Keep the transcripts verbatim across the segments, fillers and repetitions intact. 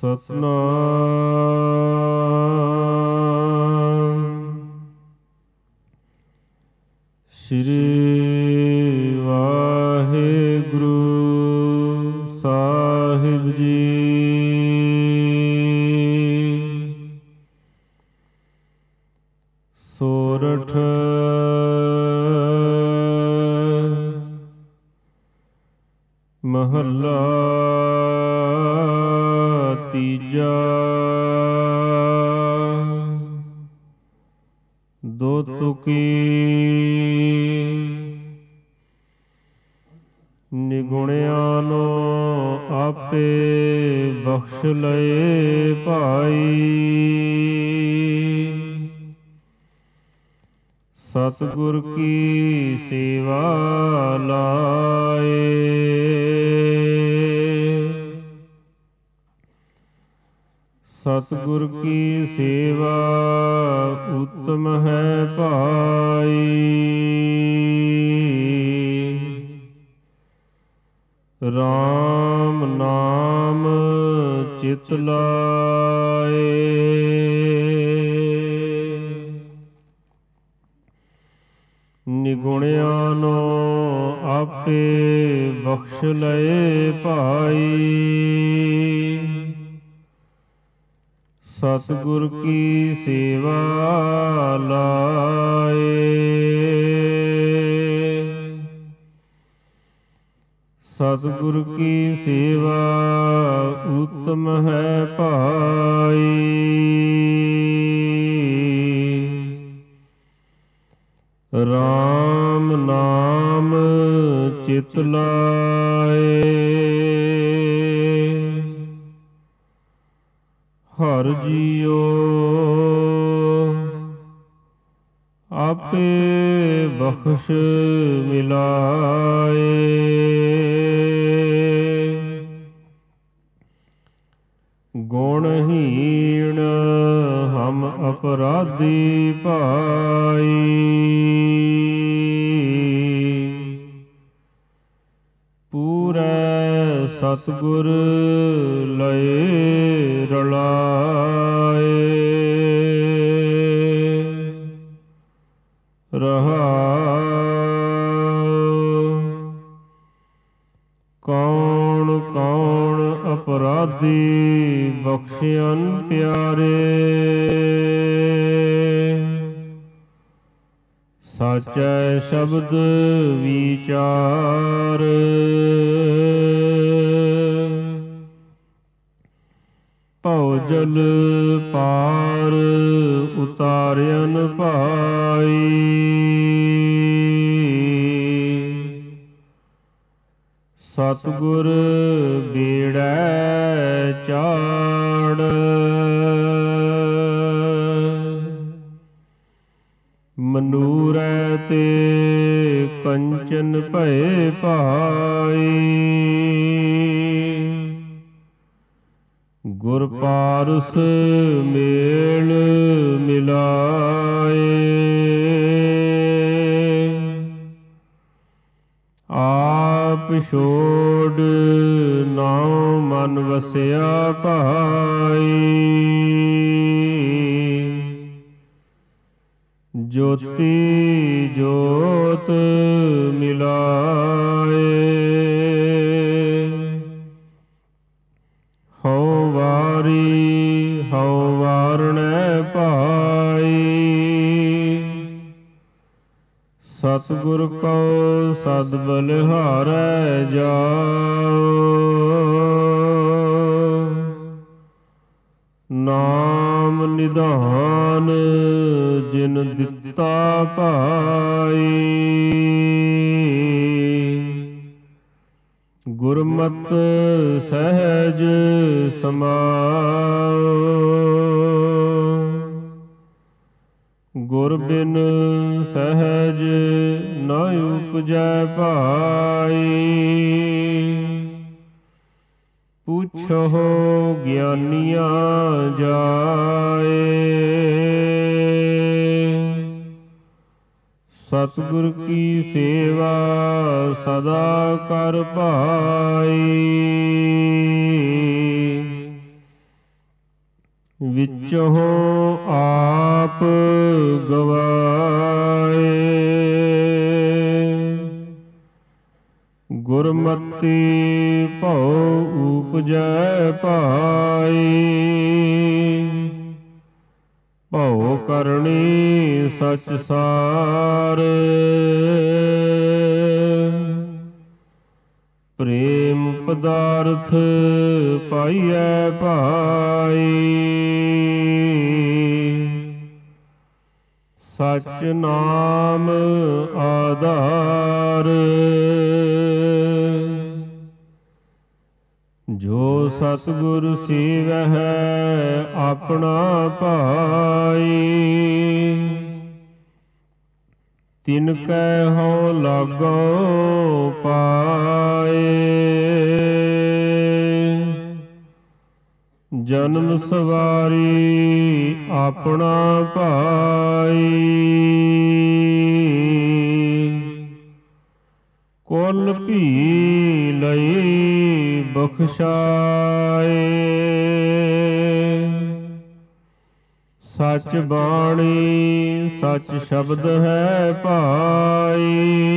ਸਤਿਨਾਮ ਸ੍ਰੀ ਵਾਹਿਗੁਰੂ ਸਾਹਿਬ ਜੀ। ਸੋਰਠ ਮਹੱਲਾ ਤੀਜਾ। ਦੋ ਤੁਕੀ ਨਿਗੁਣਿਆਂ ਨੂੰ ਆਪੇ ਬਖਸ਼ ਲਏ ਭਾਈ। ਸਤਿਗੁਰ ਕੀ ਸੇਵਾ ਲਾਏ। ਸਤਿਗੁਰ ਕੀ ਸੇਵਾ ਉੱਤਮ ਹੈ ਭਾਈ। ਰਾਮ ਨਾਮ ਚਿਤ ਲਾਏ। ਨਿਗੁਣਿਆਂ ਨੂੰ ਆਪੇ ਬਖਸ਼ ਲਏ ਭਾਈ। ਸਤਿਗੁਰ ਕੀ ਸੇਵਾ ਲਾਏ। ਸਤਿਗੁਰ ਕੀ ਸੇਵਾ ਉੱਤਮ ਹੈ ਭਾਈ। ਰਾਮ ਨਾਮ ਚਿਤ ਲਾਏ। ਹਰਿ ਜੀਉ ਆਪੇ ਬਖਸ਼ ਮਿਲਾਏ। ਗੁਣਹੀਣ ਹਮ ਅਪਰਾਧੀ ਭਾਈ। ਪੂਰੈ ਸਤਿਗੁਰ ਲਏ ਰਲਾਏ। ਰਹਾਉ ਕੌਣ ਕੌਣ ਅਪਰਾਧੀ ਬਖਸ਼ਿਅਨ ਪਿਆਰੇ। ਸਾਚੈ ਸ਼ਬਦ ਵਿਚਾਰ। ਭਉ ਜਲ ਪਾਰ ਉਤਾਰਿਅਨ ਭਾਈ। ਸਤਿਗੁਰ ਬੇੜੈ ਚਾੜ। ਮਨੂਰੈ ਤੇ ਕੰਚਨ ਭਏ ਭਾਈ। ਗੁਰ ਪਾਰਸ ਮੇਲ ਮਿਲਾਏ। ਆਪ ਛੋੜ ਨਾਉ ਮਨ ਵਸਿਆ ਭਾਈ। ਜੋਤੀ ਜੋਤ ਮਿਲਾਏ। ਹਉ ਵਾਰੀ ਹਉ ਵਾਰਣੈ ਭਾਈ। ਸਤਿਗੁਰ ਕਉ ਸਦ ਬਲਿਹਾਰੈ ਜਾਉ। ਨਾਮ ਨਿਧਾਨ ਜਿਨ ਦਿੱਤਾ ਭਾਈ। ਗੁਰਮਤਿ ਸਹਿਜ ਸਮਾਉ। ਗੁਰ ਬਿਨ ਸਹਿਜ ਨ ਉਪਜੈ ਭਾਈ। ਪੁੱਛੋ ਗਿਆਨੀਆਂ ਜਾਏ। ਸਤਿਗੁਰ ਕੀ ਸੇਵਾ ਸਦਾ ਕਰ ਭਾਈ। ਵਿੱਚੋਂ ਆਪ ਗਵਾਏ। ਗੁਰਮਤਿ ਭਉ ਉਪਜੈ ਭਾਈ, ਭਉ ਕਰਨੀ ਸਚ ਸਾਰ। ਪ੍ਰੇਮ ਪਦਾਰਥ ਪਾਈਐ ਭਾਈ, ਸਚ ਨਾਮ ਆਧਾਰ। ਜੋ ਸਤਿਗੁਰ ਸੇਵਹਿ ਆਪਣਾ ਭਾਈ, ਤਿਨ ਕੈ ਹਉ ਲਾਗੋ ਪਾਏ। ਜਨਮ ਸਵਾਰੀ ਆਪਣਾ ਭਾਈ, ਕੁਲ ਭੀ ਲਈ ਬਖਸ਼ਾਏ। ਸਚ ਬਾਣੀ ਸਚ ਸ਼ਬਦ ਹੈ ਭਾਈ,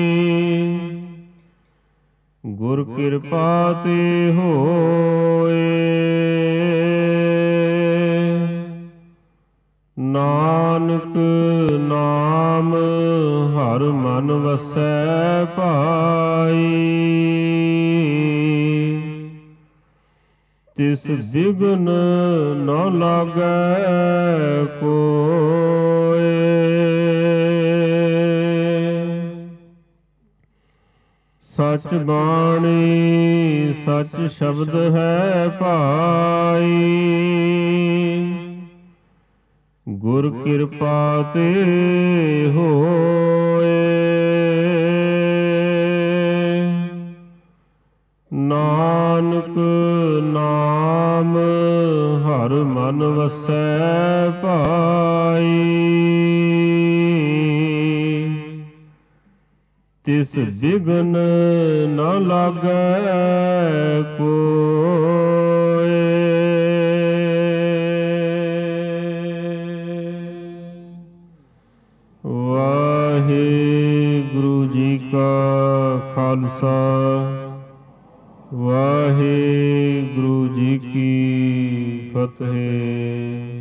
ਗੁਰ ਕਿਰਪਾ ਤੇ ਹੋਏ। ਨਾਨਕ ਨਾਮ ਹਰ ਮਨ ਵਸੈ ਭਾਈ, ਤਿਸ ਬਿਘਨ ਨ ਲਾਗੈ ਕੋਇ। ਸਚ ਬਾਣੀ ਸਚ ਸ਼ਬਦ ਹੈ ਭਾਈ, ਗੁਰ ਕਿਰਪਾ ਤੇ ਹੋਏ। ਨਾਨਕ ਨਾਮ ਹਰ ਮਨ ਵਸੈ ਭਾਈ, ਤਿਸ ਬਿਘਨ ਨ ਲਾਗੈ ਕੋਇ। ਵਾਹਿਗੁਰੂ ਜੀ ਕਾ ਖਾਲਸਾ, ਵਾਹਿਗੁਰੂ ਜੀ ਕੀ ਫਤਿਹ।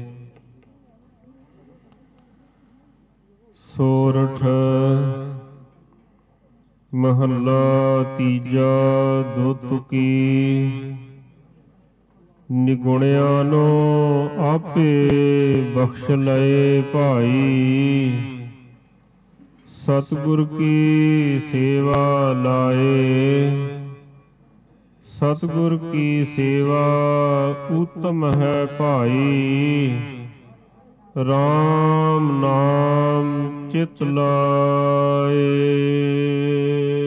ਸੋਰਠ ਮਹੱਲਾ ਤੀਜਾ। ਦੁੱਤੁਕੀ ਨਿਗੁਣਿਆਂ ਨੂੰ ਆਪੇ ਬਖਸ਼ ਲਏ ਭਾਈ, ਸਤਿਗੁਰ ਕੀ ਸੇਵਾ ਲਾਏ। ਸਤਿਗੁਰ ਕੀ ਸੇਵਾ ਉੱਤਮ ਹੈ ਭਾਈ, ਰਾਮ ਨਾਮ ਚਿਤ ਲਾਏ।